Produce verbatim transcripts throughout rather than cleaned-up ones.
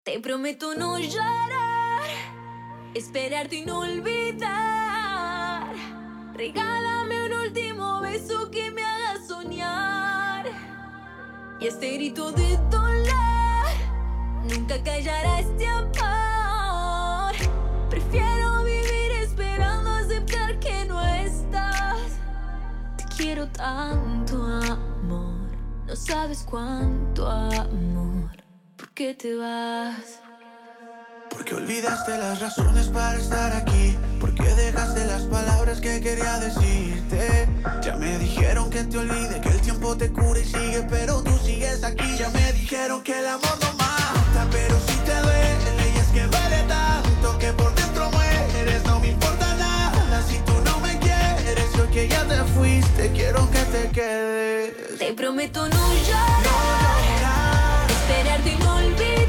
Te prometo no llorar, esperarte y no olvidar. Regálame un último beso que me haga soñar. Y este grito de dolor nunca callará este amor. Prefiero vivir esperando aceptar que no estás. Te quiero tanto, amor. No sabes cuánto amor. ¿Por qué te vas? Porque olvidaste las razones para estar aquí. Porque dejaste las palabras que quería decirte. Ya me dijeron que te olvide, que el tiempo te cura y sigue, pero tú sigues aquí. Ya me dijeron que el amor no mata, pero si te duele y es que duele tanto que por dentro mueres. No me importa nada si tú no me quieres. Yo que ya te fuiste, quiero que te quedes. Te prometo no llorar, no llorar, esperarte y no olvidar.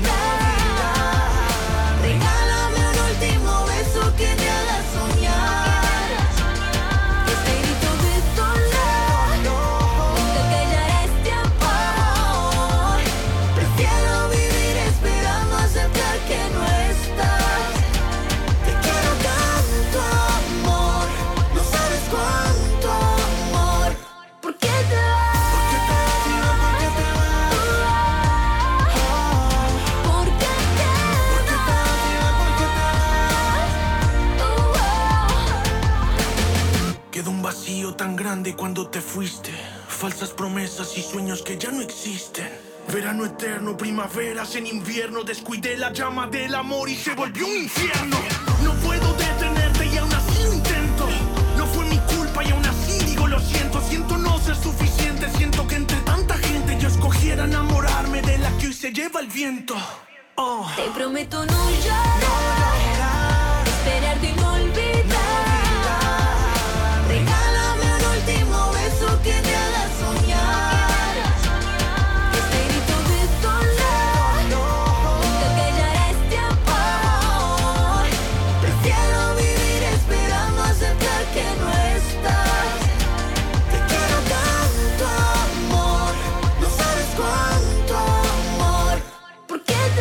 Regálame un último beso que me haga soñar. Este grito de dolor nunca callará este amor. Prefiero vivir esperando aceptar que no estás. Te quiero tanto, amor. No sabes cuánto amor. ¿Por qué te vas? Quedó un vacío tan grande cuando te fuiste. Falsas promesas y sueños que ya no existen. Verano eterno, primaveras en invierno. Descuidé la llama del amor y se volvió un infierno. No puedo detenerte y aún así lo intento. No fue mi culpa y aún así digo lo siento. Siento no ser suficiente. Siento que entre tanta gente yo escogiera enamorarme de la que hoy se lleva el viento. Oh. Te prometo no llorar, no llorar, esperarte y no olvidar. Regálame un último beso que me haga soñar. Este grito de dolor nunca callará este amor. Prefiero vivir esperando aceptar que no estás. Te quiero tanto, amor. No sabes cuánto amor. ¿Por qué te vas?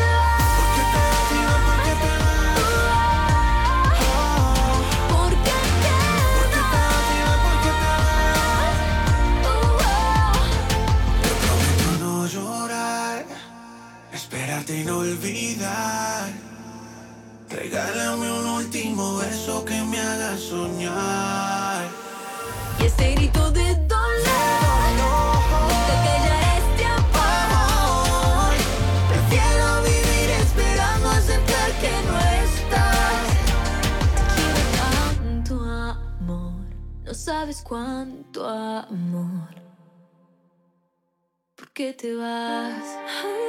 Esperarte y no olvidar. Regálame un último beso que me haga soñar. Y este grito de dolor nunca callará este amor. Prefiero vivir esperando aceptar que no estás. Te quiero tanto, amor. No sabes cuánto amor. ¿Por qué te vas?